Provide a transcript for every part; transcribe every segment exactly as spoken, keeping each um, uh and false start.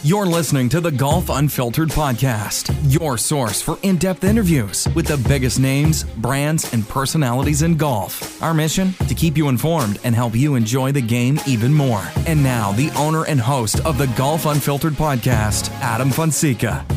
You're listening to the Golf Unfiltered podcast, your source for in-depth interviews with the biggest names, brands, and personalities in golf. Our mission? To keep you informed and help you enjoy the game even more. And now, the owner and host of the Golf Unfiltered podcast, Adam Fonseca.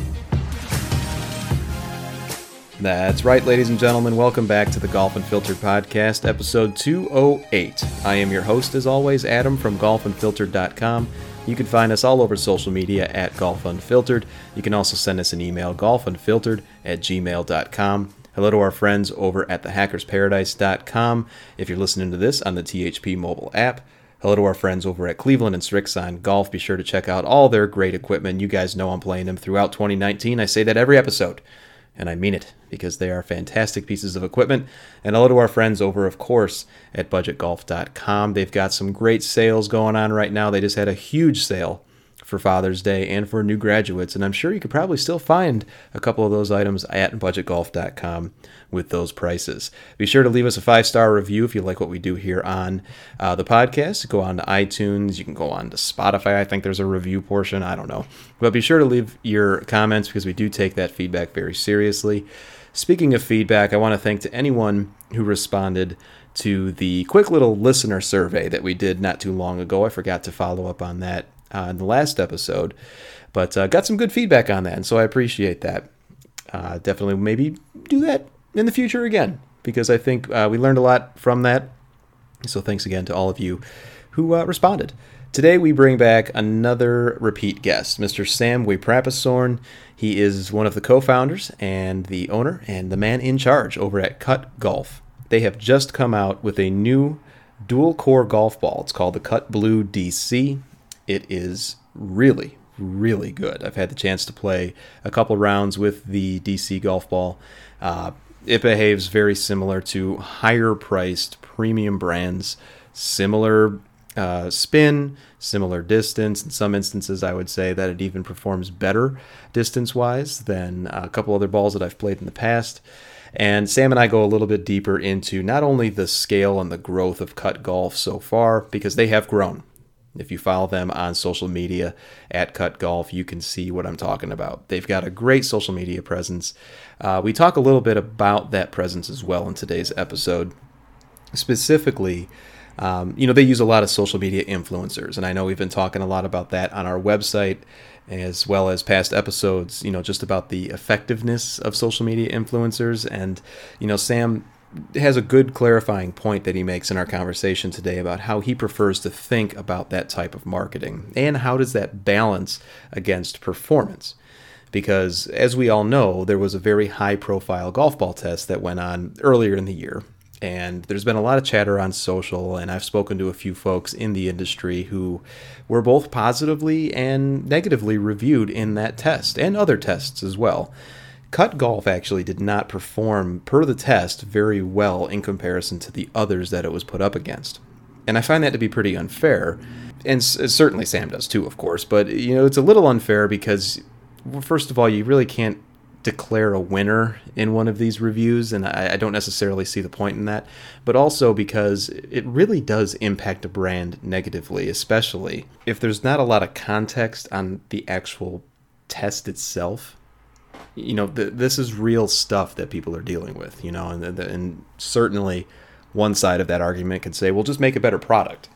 That's right, ladies and gentlemen. Welcome back to the Golf Unfiltered podcast, episode two oh eight. I am your host, as always, Adam from golf unfiltered dot com. You can find us all over social media at Golf Unfiltered. You can also send us an email, golf unfiltered at gmail dot com. Hello to our friends over at the hackers paradise dot com if you're listening to this on the T H P mobile app. Hello to our friends over at Cleveland and Srixon Golf. Be sure to check out all their great equipment. You guys know I'm playing them throughout twenty nineteen. I say that every episode, and I mean it, because they are fantastic pieces of equipment. And hello to our friends over, of course, at budget golf dot com. They've got some great sales going on right now. They just had a huge sale for Father's Day and for new graduates, and I'm sure you could probably still find a couple of those items at budget golf dot com with those prices. Be sure to leave us a five-star review if you like what we do here on uh, the podcast. Go on to iTunes. You can go on to Spotify. I think there's a review portion. I don't know. But be sure to leave your comments because we do take that feedback very seriously. Speaking of feedback, I want to thank to anyone who responded to the quick little listener survey that we did not too long ago. I forgot to follow up on that uh, in the last episode, but uh, got some good feedback on that, and so I appreciate that. Uh, definitely maybe do that in the future again, because I think uh, we learned a lot from that. So thanks again to all of you who uh, responded. Today we bring back another repeat guest, Mister Sam Wiprapasorn. He is one of the co-founders and the owner and the man in charge over at Cut Golf. They have just come out with a new dual-core golf ball. It's called the Cut Blue D C. It is really, really good. I've had the chance to play a couple rounds with the D C golf ball. Uh, it behaves very similar to higher-priced premium brands, similar uh, spin, similar distance. In some instances, I would say that it even performs better distance-wise than a couple other balls that I've played in the past. And Sam and I go a little bit deeper into not only the scale and the growth of Cut Golf so far, because they have grown. If you follow them on social media at Cut Golf, you can see what I'm talking about. They've got a great social media presence. Uh, we talk a little bit about that presence as well in today's episode. Specifically, um, you know, they use a lot of social media influencers, and I know we've been talking a lot about that on our website, as well as past episodes, you know, just about the effectiveness of social media influencers. And, you know, Sam has a good clarifying point that he makes in our conversation today about how he prefers to think about that type of marketing and how does that balance against performance. Because as we all know, there was a very high profile golf ball test that went on earlier in the year. And there's been a lot of chatter on social, and I've spoken to a few folks in the industry who were both positively and negatively reviewed in that test and other tests as well. Cut Golf actually did not perform, per the test, very well in comparison to the others that it was put up against. And I find that to be pretty unfair. And certainly Sam does too, of course. But, you know, it's a little unfair because, well, first of all, you really can't declare a winner in one of these reviews, and I, I don't necessarily see the point in that. But also because it really does impact a brand negatively, especially if there's not a lot of context on the actual test itself. You know, th- this is real stuff that people are dealing with, you know, and, and certainly one side of that argument can say, well, just make a better product.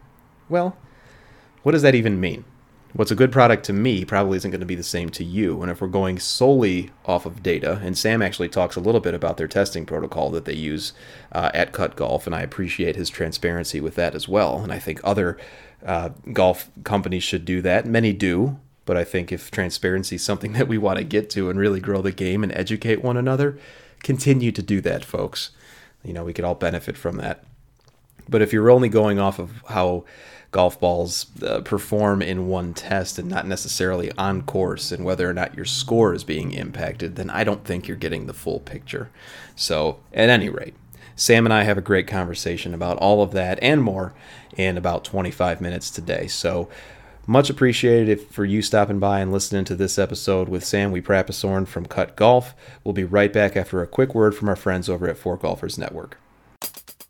Well, what does that even mean? What's a good product to me probably isn't going to be the same to you. And if we're going solely off of data, and Sam actually talks a little bit about their testing protocol that they use uh, at Cut Golf, and I appreciate his transparency with that as well. And I think other uh, golf companies should do that. Many do. But I think if transparency is something that we want to get to and really grow the game and educate one another, continue to do that, folks. You know, we could all benefit from that. But if you're only going off of how golf balls uh, perform in one test and not necessarily on course and whether or not your score is being impacted, then I don't think you're getting the full picture. So, at any rate, Sam and I have a great conversation about all of that and more in about twenty-five minutes today. So, much appreciated if, for you stopping by and listening to this episode with Sam Wiprapasorn from Cut Golf. We'll be right back after a quick word from our friends over at Four Golfers Network.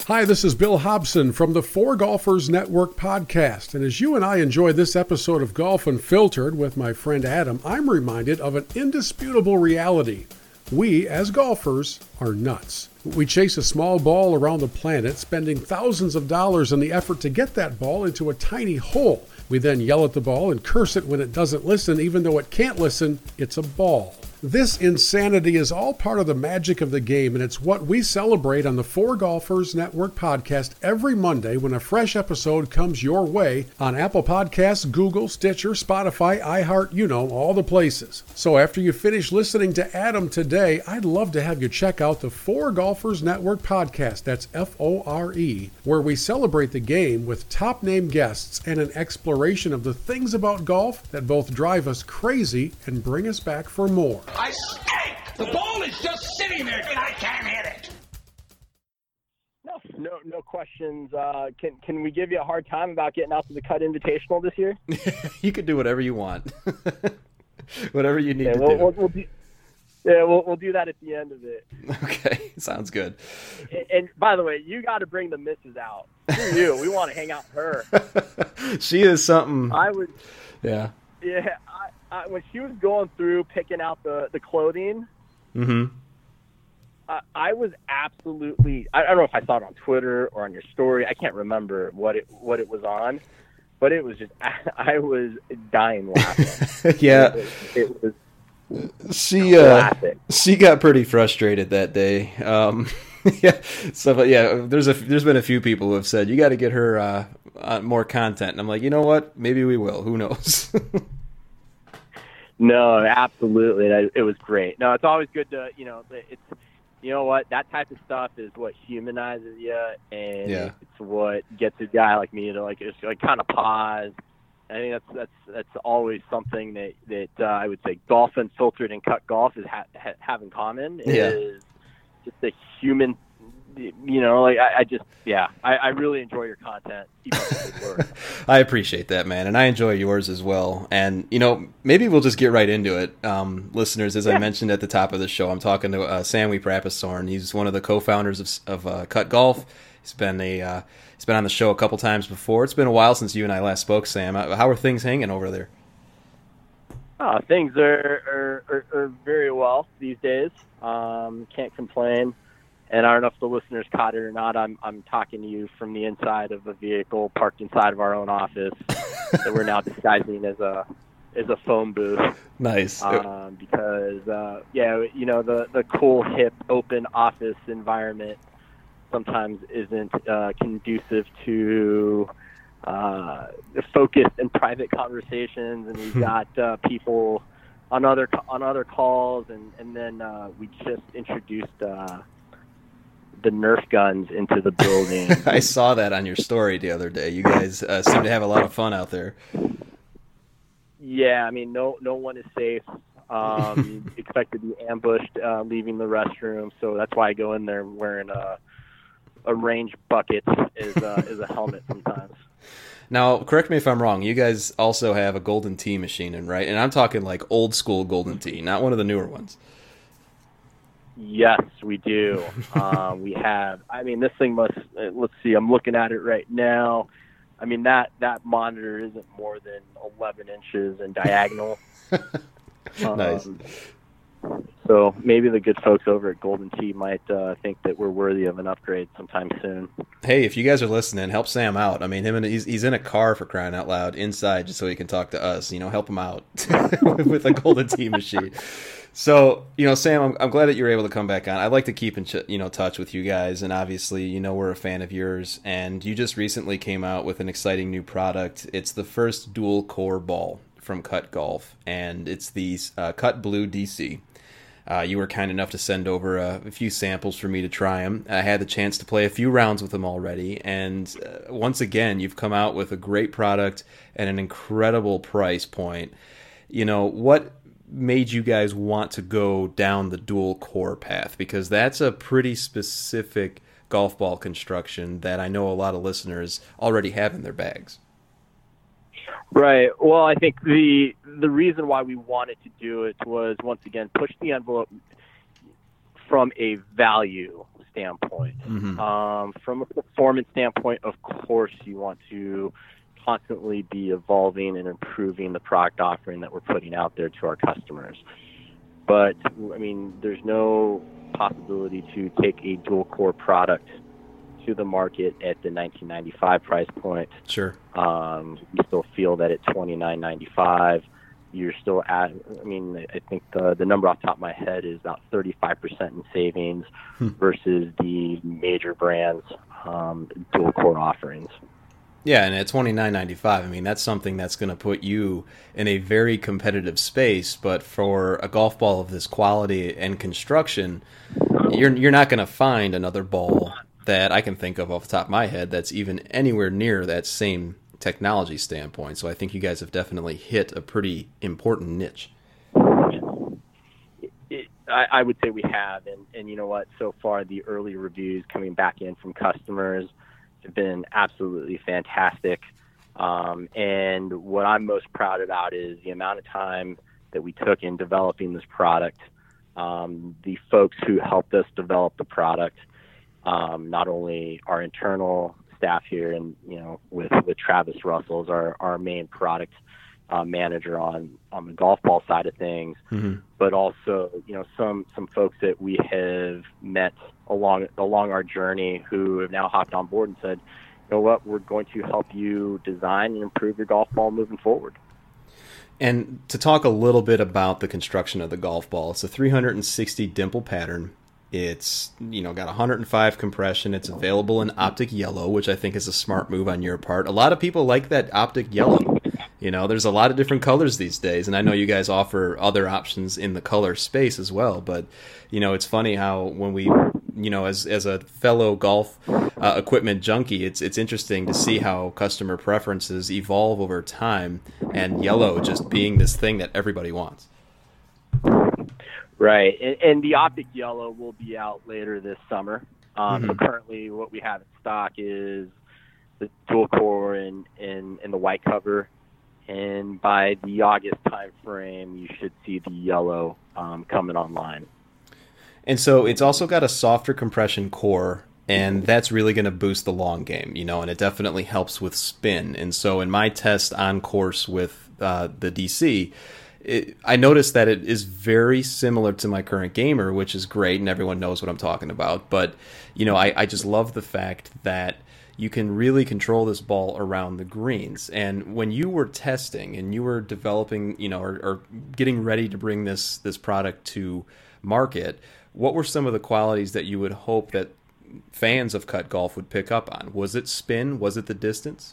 Hi, this is Bill Hobson from the Four Golfers Network podcast. And as you and I enjoy this episode of Golf Unfiltered with my friend Adam, I'm reminded of an indisputable reality. We, as golfers, are nuts. We chase a small ball around the planet, spending thousands of dollars in the effort to get that ball into a tiny hole. We then yell at the ball and curse it when it doesn't listen, even though it can't listen. It's a ball. This insanity is all part of the magic of the game, and it's what we celebrate on the Four Golfers Network podcast every Monday when a fresh episode comes your way on Apple Podcasts, Google, Stitcher, Spotify, iHeart, you know, all the places. So after you finish listening to Adam today, I'd love to have you check out the Four Golfers Network podcast, that's F O R E, where we celebrate the game with top-name guests and an exploration of the things about golf that both drive us crazy and bring us back for more. I stink! The ball is just sitting there and I can't hit it. No, no, no questions. Uh, can can we give you a hard time about getting out to the Cut Invitational this year? You could do whatever you want. Whatever you need yeah, to we'll, do. We'll, we'll do. Yeah, we'll we'll do that at the end of it. Okay, sounds good. And, and by the way, you got to bring the missus out. Screw you. We want to hang out with her. She is something. I would. Yeah. Yeah. I, I, when she was going through picking out the the clothing. Mm-hmm. I, I was absolutely. I, I don't know if I saw it on Twitter or on your story. I can't remember what it what it was on, but it was just. I, I was dying laughing. Yeah. It was. It was She uh, she got pretty frustrated that day. Um, yeah, so but yeah, there's a there's been a few people who have said you got to get her uh, uh, more content, and I'm like, you know what? Maybe we will. Who knows? No, absolutely. It was great. No, it's always good to you know it's you know what that type of stuff is what humanizes you, and yeah. it's what gets a guy like me to like just like kind of pause. I think that's that's that's always something that that uh, I would say Golf Unfiltered and Cut Golf is ha- ha- have in common yeah. is just the human, you know, like I, I just yeah, I, I really enjoy your content. Keep up the good work. I appreciate that, man, and I enjoy yours as well. And you know, maybe we'll just get right into it, um, listeners. As yeah. I mentioned at the top of the show, I'm talking to uh, Sammy Prapasorn. He's one of the co-founders of, of uh, Cut Golf. He's been a uh, he's been on the show a couple times before. It's been a while since you and I last spoke, Sam. How are things hanging over there? Oh, things are, are, are, are very well these days. Um, can't complain. And I don't know if the listeners caught it or not. I'm I'm talking to you from the inside of a vehicle parked inside of our own office that we're now disguising as a as a phone booth. Nice. Um, because uh, yeah, you know the the cool, hip, open office environment sometimes isn't uh, conducive to uh, focused and private conversations, and we've got uh, people on other on other calls, and and then uh, we just introduced uh, the Nerf guns into the building. I saw that on your story the other day. You guys uh, seem to have a lot of fun out there. Yeah, I mean, no no one is safe. Um, you expect to be ambushed uh, leaving the restroom, so that's why I go in there wearing a a range bucket is uh, is a helmet sometimes. Now, correct me if I'm wrong. You guys also have a Golden Tee machine, in right? And I'm talking like old school Golden Tee, not one of the newer ones. Yes, we do. um, we have. I mean, this thing must. Uh, let's see. I'm looking at it right now. I mean that that monitor isn't more than eleven inches in diagonal. Nice. Um, So maybe the good folks over at Golden Tee might uh, think that we're worthy of an upgrade sometime soon. Hey, if you guys are listening, help Sam out. I mean, him and he's he's in a car for crying out loud inside just so he can talk to us. You know, help him out with a Golden Tee machine. So, you know, Sam, I'm, I'm glad that you're able to come back on. I'd like to keep in ch- you know touch with you guys, and obviously, you know, we're a fan of yours. And you just recently came out with an exciting new product. It's the first dual core ball from Cut Golf, and it's the uh, Cut Blue D C. Uh, you were kind enough to send over a, a few samples for me to try them. I had the chance to play a few rounds with them already, and uh, once again, you've come out with a great product at an incredible price point. You know, what made you guys want to go down the dual core path? Because that's a pretty specific golf ball construction that I know a lot of listeners already have in their bags. Right. Well, I think the the reason why we wanted to do it was, once again, push the envelope from a value standpoint. Mm-hmm. Um, from a performance standpoint, of course, you want to constantly be evolving and improving the product offering that we're putting out there to our customers. But, I mean, there's no possibility to take a dual-core product to the market at the nineteen ninety-five price point. Sure. Um, you still feel that at twenty-nine ninety-five, you're still at, I mean, I think the, the number off the top of my head is about thirty-five percent in savings Hmm. versus the major brands' um, dual-core offerings. Yeah, and at twenty-nine ninety-five, I mean, that's something that's going to put you in a very competitive space. But for a golf ball of this quality and construction, you're you're not going to find another ball that I can think of off the top of my head that's even anywhere near that same technology standpoint. So I think you guys have definitely hit a pretty important niche. It, I, I would say we have, and, and you know what? So far, the early reviews coming back in from customers have been absolutely fantastic. Um, and what I'm most proud about is the amount of time that we took in developing this product. Um, the folks who helped us develop the product, um, not only our internal staff here, and you know, with, with Travis Russell's our, our main product uh, manager on on the golf ball side of things, Mm-hmm. but also you know some some folks that we have met along along our journey who have now hopped on board and said, you know what, we're going to help you design and improve your golf ball moving forward. And to talk a little bit about the construction of the golf ball, it's a three hundred sixty dimple pattern. It's, you know, got one hundred five compression. It's available in optic yellow, which I think is a smart move on your part. A lot of people like that optic yellow. You know, there's a lot of different colors these days, and I know you guys offer other options in the color space as well. But, you know, it's funny how when we, you know, as as a fellow golf uh, equipment junkie, it's it's interesting to see how customer preferences evolve over time, and yellow just being this thing that everybody wants. Right, and, and the optic yellow will be out later this summer. Um, Mhm. So currently, what we have in stock is the dual core and, and, and the white cover. And by the August time frame, you should see the yellow um, coming online. And so it's also got a softer compression core, and that's really going to boost the long game, you know, and it definitely helps with spin. And so in my test on course with uh, the D C, it, I noticed that it is very similar to my current gamer, which is great, and everyone knows what I'm talking about. But, you know, I, I just love the fact that you can really control this ball around the greens. And when you were testing and you were developing, you know, or, or getting ready to bring this this product to market, what were some of the qualities that you would hope that fans of cut golf would pick up on? Was it spin? Was it the distance?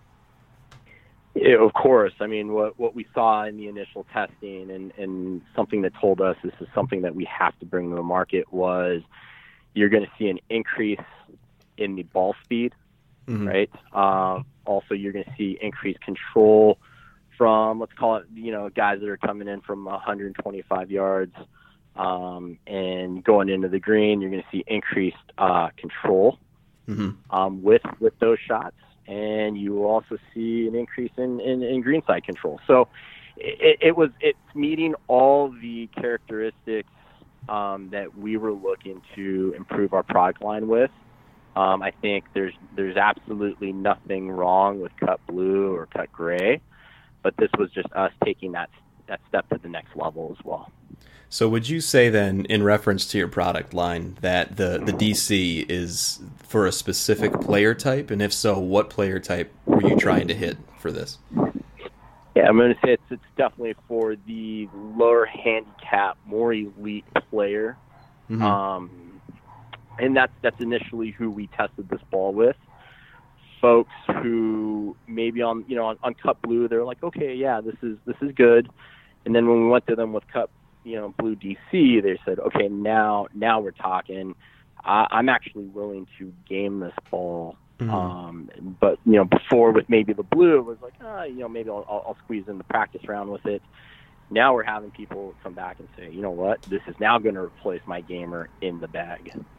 Yeah, of course. I mean, what what we saw in the initial testing and, and something that told us this is something that we have to bring to the market was you're going to see an increase in the ball speed, Mm-hmm. right? Um, also, you're going to see increased control from, let's call it, you know, guys that are coming in from one hundred twenty-five yards um, and going into the green. You're going to see increased uh, control Mm-hmm. um, with with those shots. And you will also see an increase in, in, in greenside control. So it, it was it's meeting all the characteristics um, that we were looking to improve our product line with. Um, I think there's there's absolutely nothing wrong with cut blue or cut gray, but this was just us taking that that step to the next level as well. So would you say then, in reference to your product line, that the, the D C is for a specific player type? And if so, what player type were you trying to hit for this? Yeah, I'm going to say it's, it's definitely for the lower handicap, more elite player. Mm-hmm. Um, and that's, that's initially who we tested this ball with. Folks who maybe on, you know, on, on cut blue, they're like, okay, yeah, this is, this is good. And then when we went to them with cut, you know, blue D C, they said, okay, now, now we're talking. I, I'm actually willing to game this ball. Mm-hmm. Um, but, you know, before with maybe the blue, it was like, ah, you know, maybe I'll, I'll, I'll squeeze in the practice round with it. Now we're having people come back and say, you know what, this is now going to replace my gamer in the bag.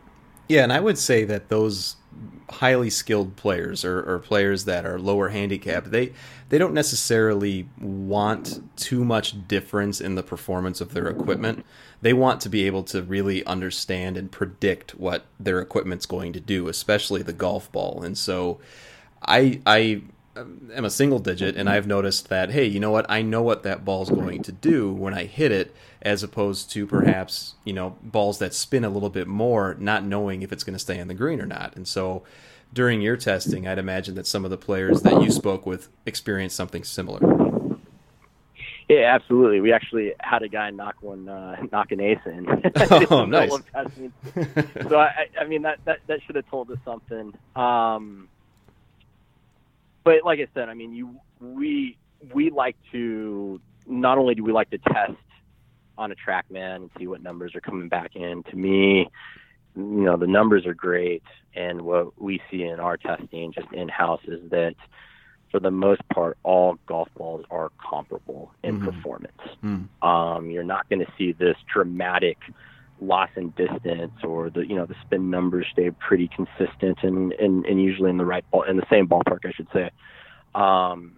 Yeah, and I would say that those highly skilled players or, or players that are lower handicapped, they they don't necessarily want too much difference in the performance of their equipment. They want to be able to really understand and predict what their equipment's going to do, especially the golf ball. And so I I am a single digit, and I've noticed that, hey, you know what? I know what that ball's going to do when I hit it, as opposed to perhaps, you know, balls that spin a little bit more, not knowing if it's going to stay on the green or not. And so during your testing, I'd imagine that some of the players that you spoke with experienced something similar. Yeah, absolutely. We actually had a guy knock one, uh, knock an ace in. Oh, nice. So I, I mean, that, that, that should have told us something. Um, but like I said, I mean, you, we, we like to, not only do we like to test on a TrackMan and see what numbers are coming back in. To me, you know, the numbers are great. And what we see in our testing just in-house is that for the most part, all golf balls are comparable in mm-hmm. performance. Mm. Um, you're not going to see this dramatic loss in distance, or the, you know, the spin numbers stay pretty consistent and, and, and usually in the right ball, in the same ballpark, I should say. Um,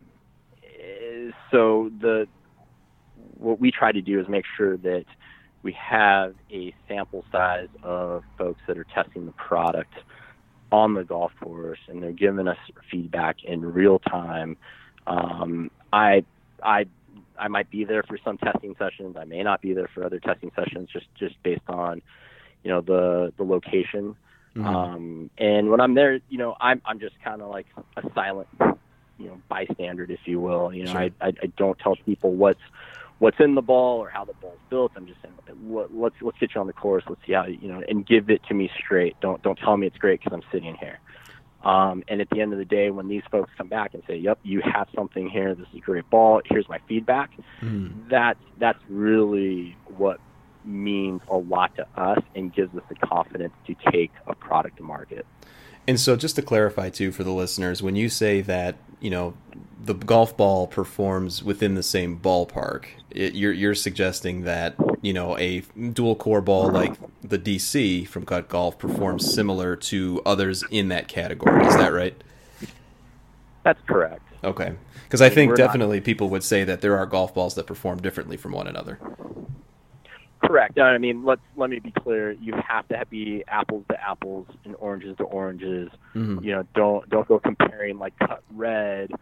so the, what we try to do is make sure that we have a sample size of folks that are testing the product on the golf course, and they're giving us feedback in real time. Um, I, I, I might be there for some testing sessions. I may not be there for other testing sessions, just, just based on, you know, the, the location. Mm-hmm. Um, and when I'm there, you know, I'm, I'm just kind of like a silent, you know, bystander, if you will. You know, sure. I, I, I don't tell people what's, what's in the ball or how the ball's built. I'm just saying, let's let's get you on the course. Let's see how, you know, and give it to me straight. Don't don't tell me it's great because I'm sitting here. Um, and at the end of the day, when these folks come back and say, "Yep, you have something here. This is a great ball. Here's my feedback," mm. that's that's really what means a lot to us and gives us the confidence to take a product to market. And so just to clarify, too, for the listeners, when you say that, you know, the golf ball performs within the same ballpark, it, you're, you're suggesting that, you know, a dual core ball like the D C from Cut Golf performs similar to others in that category. Is that right? That's correct. Okay. Because I, I mean, think definitely not... people would say that there are golf balls that perform differently from one another. Correct. I mean, let's let me be clear. You have to be apples to apples and oranges to oranges. Mm-hmm. You know, don't don't go comparing like Cut Red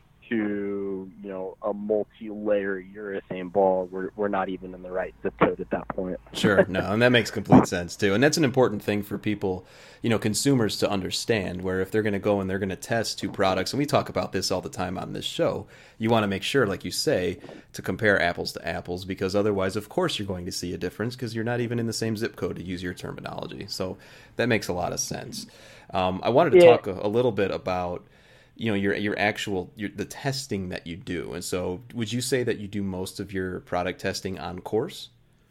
to, you know, a multi-layer urethane ball. We're we're not even in the right zip code at that point. Sure, no, and that makes complete sense too. And that's an important thing for people, you know, consumers to understand, where if they're going to go and they're going to test two products, and we talk about this all the time on this show, you want to make sure, like you say, to compare apples to apples, because otherwise, of course, you're going to see a difference because you're not even in the same zip code, to use your terminology. So that makes a lot of sense. Um, I wanted to yeah. talk a, a little bit about, you know, your your actual your, the testing that you do. And so would you say that you do most of your product testing on course?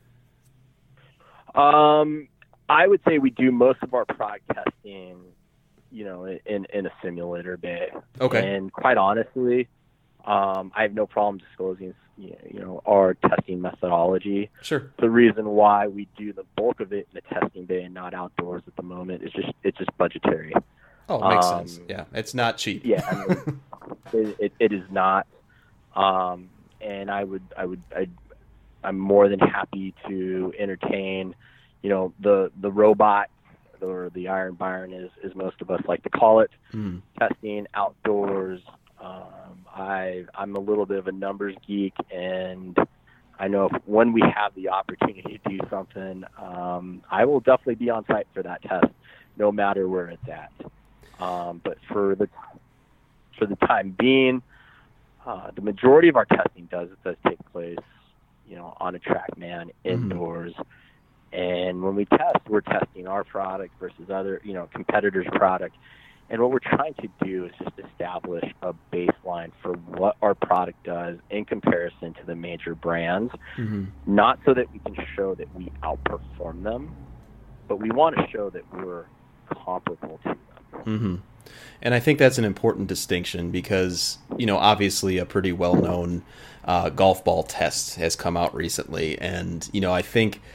Um, I would say we do most of our product testing, you know, in, in a simulator bay. Okay. And quite honestly, um, I have no problem disclosing, you know, our testing methodology. Sure. The reason why we do the bulk of it in the testing bay and not outdoors at the moment is just, it's just budgetary. Oh, it makes um, sense. Yeah, it's not cheap. Yeah, I mean, it, it, it is not. Um, and I would, I would, I'd, I'm more than happy to entertain, you know, the the robot, or the Iron Byron, as, as most of us like to call it, mm. testing outdoors. Um, I, I'm a little bit of a numbers geek, and I know if, when we have the opportunity to do something, um, I will definitely be on site for that test, no matter where it's at. Um, but for the for the time being, uh, the majority of our testing does does take place, you know, on a TrackMan indoors. Mm-hmm. And when we test, we're testing our product versus other, you know, competitors' product. And what we're trying to do is just establish a baseline for what our product does in comparison to the major brands, mm-hmm. not so that we can show that we outperform them, but we want to show that we're comparable to them. Mm-hmm. And I think that's an important distinction because, you know, obviously a pretty well-known uh, golf ball test has come out recently. And, you know, I think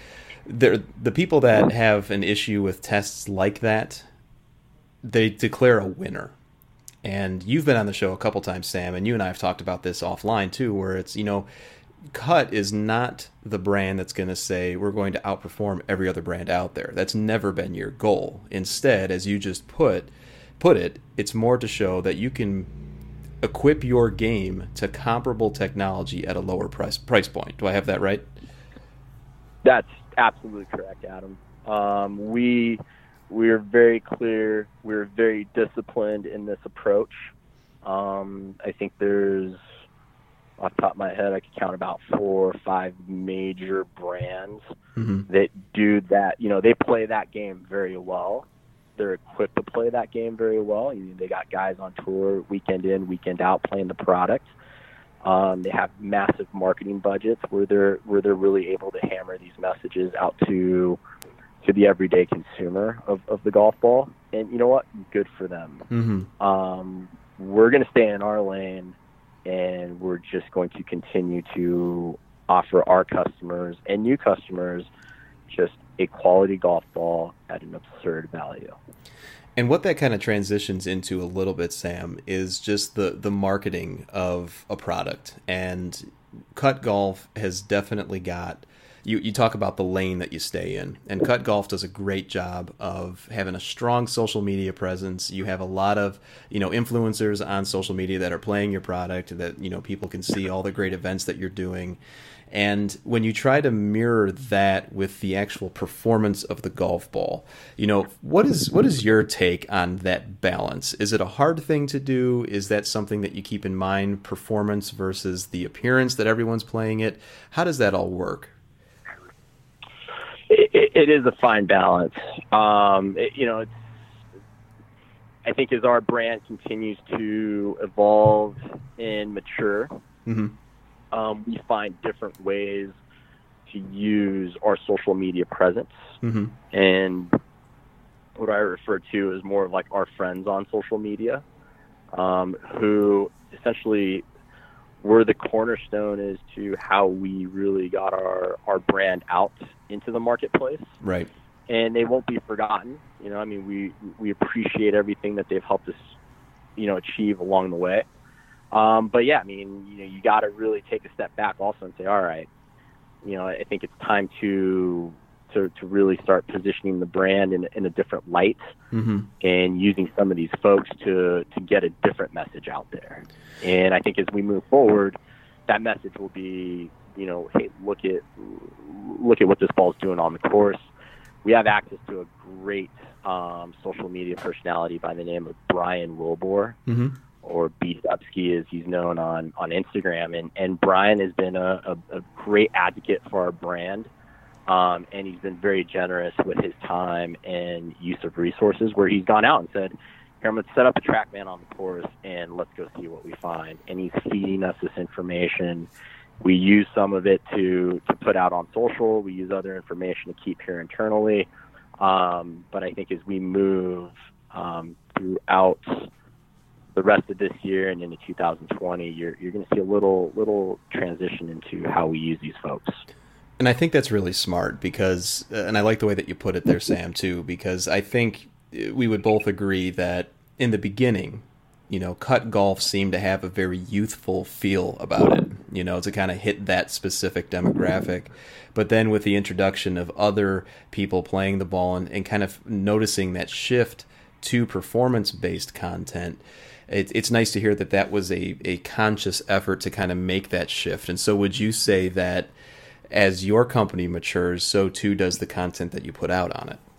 there, the people that have an issue with tests like that, they declare a winner. And you've been on the show a couple times, Sam, and you and I have talked about this offline too, where it's, you know, Cut is not the brand that's going to say we're going to outperform every other brand out there. That's never been your goal. Instead, as you just put put it, it's more to show that you can equip your game to comparable technology at a lower price price point. Do I have that right? That's absolutely correct, Adam. Um, we we're very clear. We're very disciplined in this approach. Um, I think there's, off the top of my head, I could count about four or five major brands mm-hmm. that do that. You know, they play that game very well. They're equipped to play that game very well. You know, they got guys on tour weekend in, weekend out playing the product. Um, they have massive marketing budgets where they're where they're really able to hammer these messages out to to the everyday consumer of, of the golf ball. And you know what? Good for them. Mm-hmm. Um, we're going to stay in our lane, and we're just going to continue to offer our customers and new customers just a quality golf ball at an absurd value. And what that kind of transitions into a little bit, Sam, is just the, the marketing of a product. And Cut Golf has definitely got, you, you talk about the lane that you stay in. And Cut Golf does a great job of having a strong social media presence. You have a lot of, you know, influencers on social media that are playing your product, that, you know, people can see all the great events that you're doing. And when you try to mirror that with the actual performance of the golf ball, you know, what is what is your take on that balance? Is it a hard thing to do? Is that something that you keep in mind, performance versus the appearance that everyone's playing it? How does that all work? It, it is a fine balance. Um, it, you know, it's, I think as our brand continues to evolve and mature, mm-hmm. Um, we find different ways to use our social media presence. Mm-hmm. And what I refer to is more of like our friends on social media, um, who essentially were the cornerstone as to how we really got our, our brand out into the marketplace. Right. And they won't be forgotten. You know, I mean, we, we appreciate everything that they've helped us, you know, achieve along the way. Um, but yeah, I mean, you know, you got to really take a step back also and say, all right, you know, I think it's time to to, to really start positioning the brand in, in a different light mm-hmm. and using some of these folks to, to get a different message out there. And I think as we move forward, that message will be, you know, hey, look at look at what this ball's doing on the course. We have access to a great um, social media personality by the name of Brian Wilbur. Mm-hmm. or B Dubsky as he's known on, on Instagram. And, and Brian has been a, a, a great advocate for our brand. Um, and he's been very generous with his time and use of resources where he's gone out and said, here, I'm going to set up a TrackMan on the course and let's go see what we find. And he's feeding us this information. We use some of it to, to put out on social. We use other information to keep here internally. Um, but I think as we move um, throughout the rest of this year and into two thousand twenty, you're you're going to see a little little transition into how we use these folks. And I think that's really smart because, uh, and I like the way that you put it there, Sam, too, because I think we would both agree that in the beginning, you know, Cut Golf seemed to have a very youthful feel about it, you know, to kind of hit that specific demographic. But then with the introduction of other people playing the ball and, and kind of noticing that shift to performance-based content, It, it's nice to hear that that was a, a conscious effort to kind of make that shift. And so would you say that as your company matures, so too does the content that you put out on it?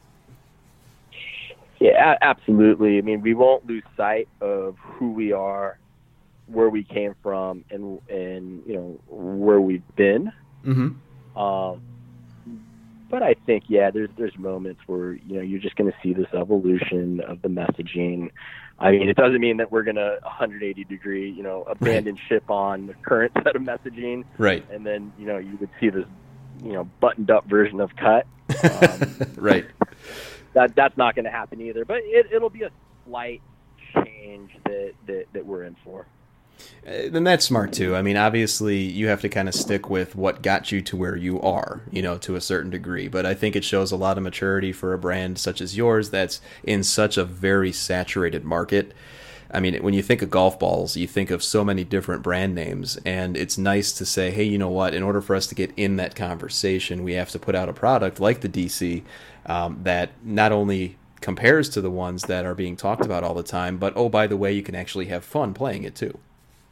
Yeah, absolutely. I mean, we won't lose sight of who we are, where we came from, and, and you know, where we've been. Mm-hmm. Um, but I think, yeah, there's there's moments where, you know, you're just going to see this evolution of the messaging. I mean, it doesn't mean that we're going to one hundred eighty degree, you know, abandon right. ship on the current set of messaging. Right. And then, you know, you would see this, you know, buttoned up version of Cut. Um, right. That That's not going to happen either. But it, it'll be a slight change that, that, that we're in for. And that's smart too. I mean, obviously you have to kind of stick with what got you to where you are, you know, to a certain degree. But I think it shows a lot of maturity for a brand such as yours that's in such a very saturated market. I mean, when you think of golf balls, you think of so many different brand names, and it's nice to say, hey, you know what, in order for us to get in that conversation, we have to put out a product like the D C um, that not only compares to the ones that are being talked about all the time, but, oh, by the way, you can actually have fun playing it too.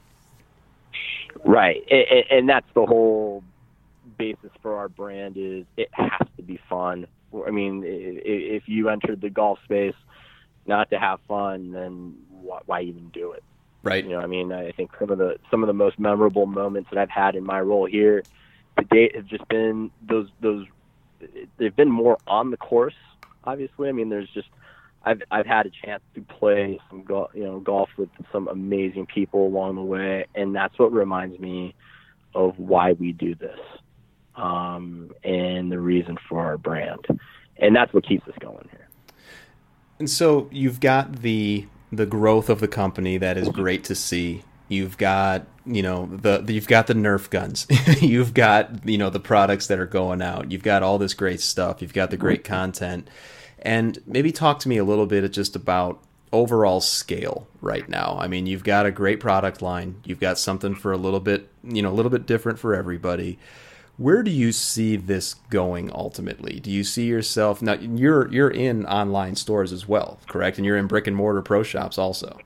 Right, and, and that's the whole basis for our brand is it has to be fun. I mean, if you entered the golf space not to have fun, then why even do it? Right. You know, I mean, I think some of the some of the most memorable moments that I've had in my role here to date have just been those those. They've been more on the course, obviously. I mean, there's just I've I've had a chance to play some golf, you know, golf with some amazing people along the way, and that's what reminds me of why we do this, um, and the reason for our brand, and that's what keeps us going here. And so you've got the the growth of the company that is great to see. You've got, you know, the you've got the Nerf guns. You've got, you know, the products that are going out. You've got all this great stuff. You've got the great content. And maybe talk to me a little bit just about overall scale right now. I mean, you've got a great product line. You've got something for a little bit, you know, a little bit different for everybody. Where do you see this going ultimately? Do you see yourself now? You're you're in online stores as well, correct? And you're in brick and mortar pro shops also.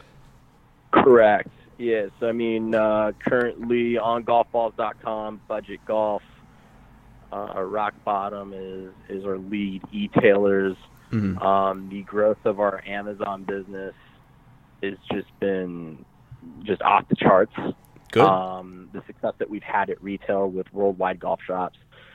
Correct. Yes. I mean, uh, currently on golf balls dot com, Budget Golf, uh, Rock Bottom is is our lead e-tailers. Mm-hmm. Um, the growth of our Amazon business has just been just off the charts. Good. Um, the success that we've had at retail with Worldwide Golf Shops.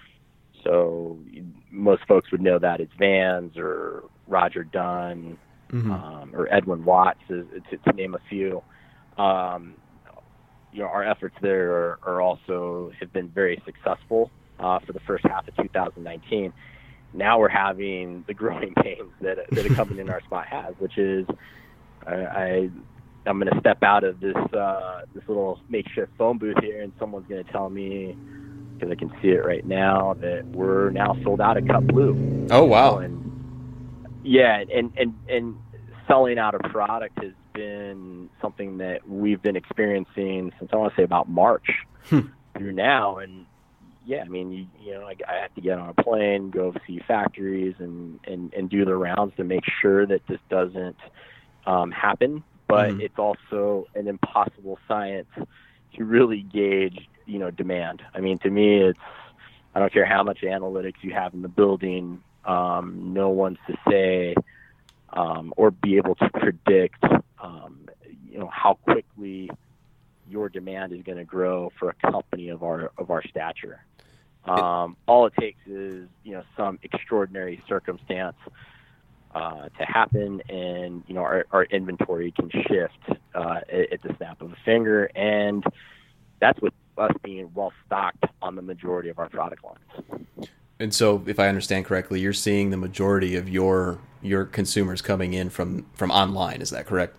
So most folks would know that it's Vans or Roger Dunn, mm-hmm. um, or Edwin Watts, to, to name a few. Um, you know, our efforts there are, are also have been very successful uh, for the first half of two thousand nineteen. Now we're having the growing pains that that a company in our spot has, which is I. I I'm going to step out of this uh, this little makeshift phone booth here, and someone's going to tell me, because I can see it right now, that we're now sold out of Cut Blue. Oh, wow. And, yeah, and, and, and selling out a product has been something that we've been experiencing since, I want to say, about March hmm. through now. And, yeah, I mean, you, you know, I, I have to get on a plane, go see factories, and, and, and do the rounds to make sure that this doesn't um, happen. But mm-hmm. it's also an impossible science to really gauge, you know, demand. I mean, to me, it's, I don't care how much analytics you have in the building, um, no one's to say um, or be able to predict, um, you know, how quickly your demand is going to grow for a company of our of our stature. Um, all it takes is, you know, some extraordinary circumstance Uh, to happen, and you know our, our inventory can shift uh, at, at the snap of a finger, and that's with us being well stocked on the majority of our product lines. And so, if I understand correctly, you're seeing the majority of your your consumers coming in from, from online. Is that correct?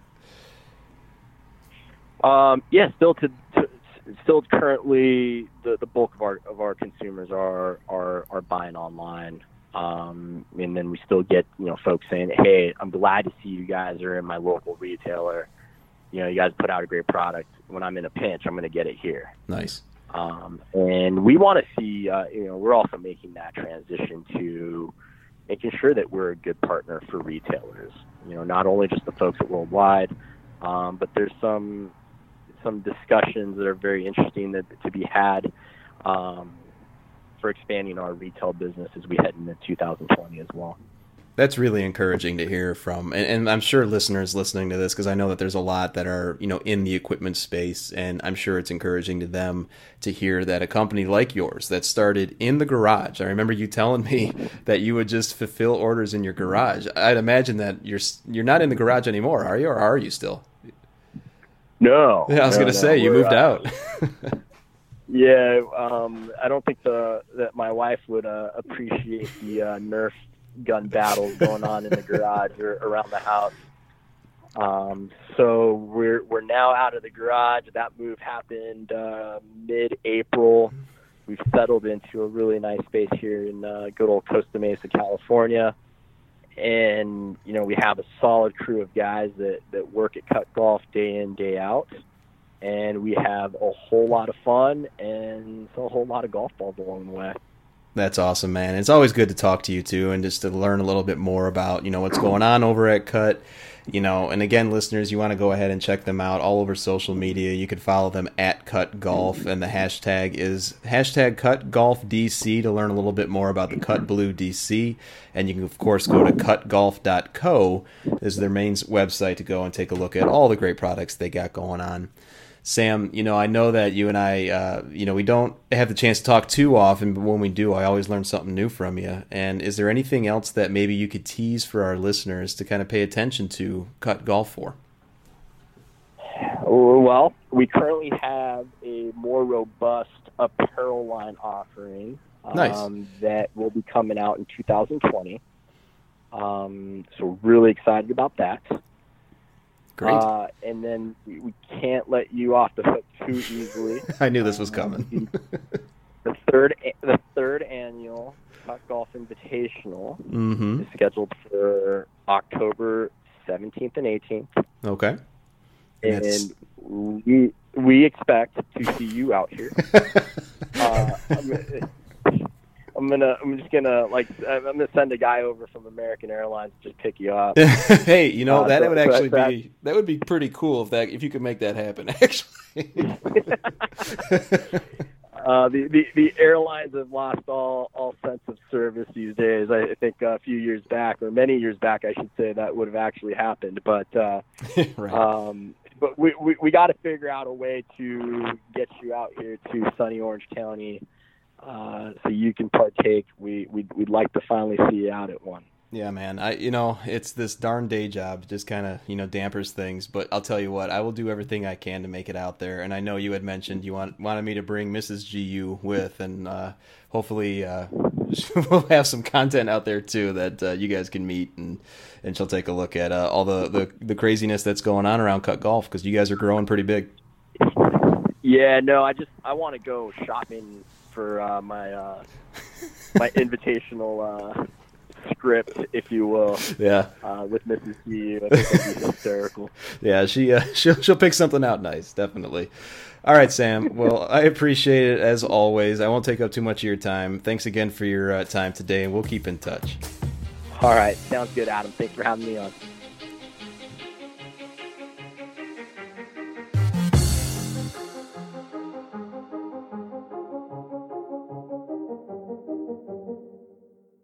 Um, yeah, still to, to still currently the, the bulk of our of our consumers are are are buying online. Um, and then we still get, you know, folks saying, hey, I'm glad to see you guys are in my local retailer. You know, you guys put out a great product. When I'm in a pinch, I'm going to get it here. Nice. Um, and we want to see, uh, you know, we're also making that transition to making sure that we're a good partner for retailers. You know, not only just the folks at Worldwide, um, but there's some some discussions that are very interesting that, to be had. Um, for expanding our retail business as we head into two thousand twenty as well. That's really encouraging to hear from, and, and I'm sure listeners listening to this, because I know that there's a lot that are, you know, in the equipment space, and I'm sure it's encouraging to them to hear that a company like yours that started in the garage. I remember you telling me that you would just fulfill orders in your garage. I'd imagine that you're you're not in the garage anymore, are you, or are you still? No. Yeah, I was no, going to no, say you moved uh, out. Yeah, um, I don't think the that my wife would uh, appreciate the uh, Nerf gun battles going on in the garage or around the house. Um, so we're we're now out of the garage. That move happened uh, mid-April. We've settled into a really nice space here in uh, good old Costa Mesa, California. And, you know, we have a solid crew of guys that, that work at Cut Golf day in, day out. And we have a whole lot of fun and a whole lot of golf balls along the way. That's awesome, man. It's always good to talk to you, too, and just to learn a little bit more about, you know, what's going on over at Cut. You know, and again, listeners, you want to go ahead and check them out all over social media. You can follow them at Cut Golf, and the hashtag is hashtag Cut Golf D C to learn a little bit more about the Cut Blue D C. And you can, of course, go to cut golf dot co is their main website to go and take a look at all the great products they got going on. Sam, you know, I know that you and I, uh, you know, we don't have the chance to talk too often, but when we do, I always learn something new from you. And is there anything else that maybe you could tease for our listeners to kind of pay attention to Cut Golf for? Well, we currently have a more robust apparel line offering um, nice. that will be coming out in two thousand twenty. Um, so really excited about that. Great. Uh, and then we, we can't let you off the hook too easily. I knew this was coming. the, the third the third annual Cut Golf Invitational mm-hmm. is scheduled for October seventeenth and eighteenth. Okay. And That's... we we expect to see you out here. uh, I'm, I'm gonna. I'm just gonna like. I'm gonna send a guy over from American Airlines to just pick you up. Hey, you know uh, that so, would actually that, be that would be pretty cool if that if you could make that happen. Actually, uh, the, the the airlines have lost all all sense of service these days. I think a few years back, or many years back, I should say, that would have actually happened. But uh, right. um, but we we, we got to figure out a way to get you out here to sunny Orange County. Uh, so you can partake. We we'd, we'd like to finally see you out at one. Yeah, man. I you know it's this darn day job just kind of you know dampers things. But I'll tell you what, I will do everything I can to make it out there. And I know you had mentioned you want wanted me to bring Missus G U with, and uh, hopefully uh, we'll have some content out there too that uh, you guys can meet and and she'll take a look at uh, all the, the the craziness that's going on around Cut Golf because you guys are growing pretty big. Yeah, no, I just I want to go shopping for uh, my uh, my invitational uh, script, if you will. Yeah. Uh, with Missus G U, I think that'd be hysterical. Yeah, she uh, she'll she'll pick something out nice, definitely. All right, Sam. Well, I appreciate it as always. I won't take up too much of your time. Thanks again for your uh, time today, and we'll keep in touch. All right, sounds good, Adam. Thanks for having me on.